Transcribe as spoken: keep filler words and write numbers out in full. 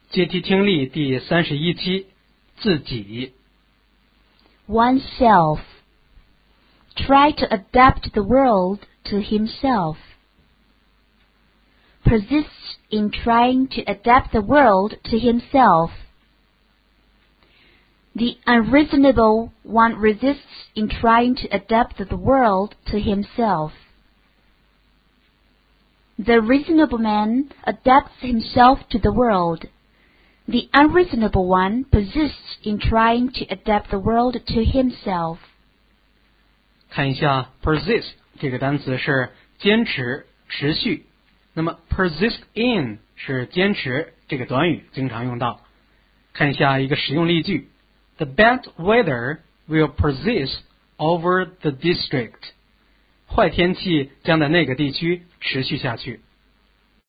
阶梯听力第三十一期，自己。 Oneself. Try to adapt the world to himself. Persists in trying to adapt the world to himself. The unreasonable one resists in trying to adapt the world to himself. The reasonable man adapts himself to the world. The unreasonable one persists in trying to adapt the world to himself. 看一下 persist 这个单词是坚持、持续。那么 persist in 是坚持这个短语经常用到。看一下一个实用例句 ：The bad weather will persist over the district. 坏天气将在那个地区持续下去。